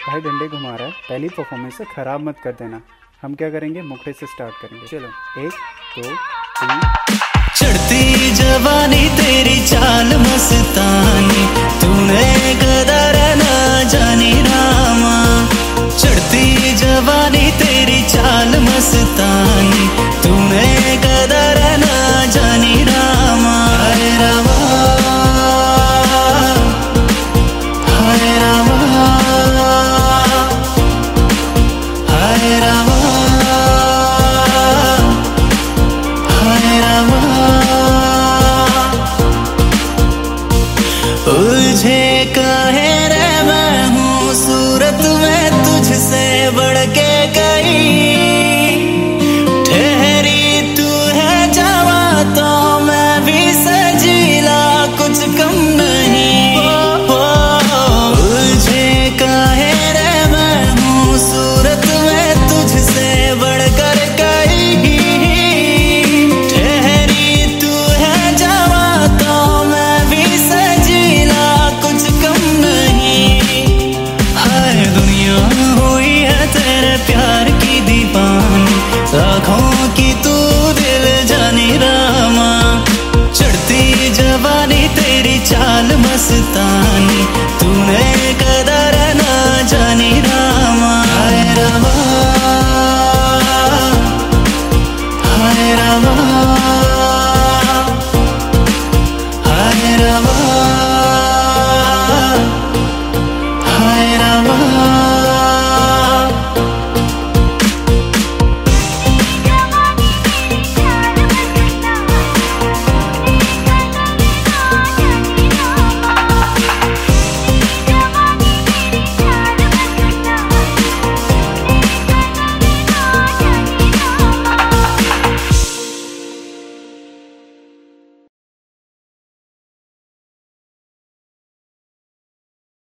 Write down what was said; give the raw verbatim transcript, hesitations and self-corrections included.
भाई डंडे घुमा रहा है, पहली परफॉर्मेंस से खराब मत कर देना। हम क्या करेंगे, मुखड़े से स्टार्ट करेंगे। चलो, एक दो तीन। चढ़ती जवानी तेरी चाल मस्तानी, तूने कदर ना जानी रामा। चढ़ती जवानी तेरी चाल मस्तानी, तूने कदर ना जानी रामा। हाय रामा, हाय रामा, हाय रामा, हाय रामा। उलझे काहे रे मैं हूँ सूरत में तुझसे बढ़ के कहीं। ठहरी तू है जवा तो मैं भी सजीला कुछ कम नहीं। ओ, ओ, उलझे काहे रे मैं हूँ सूरत में तुझसे बढ़कर कहीं। ठहरी तू है जवा तो मैं भी सजीला कुछ कम नहीं। हाय दुनिया हुई है तेरे प्यार की दीवानी, आँखों की तू दिल जानी रामा। चढ़ती जवानी तेरी चाल मस्तानी, तूने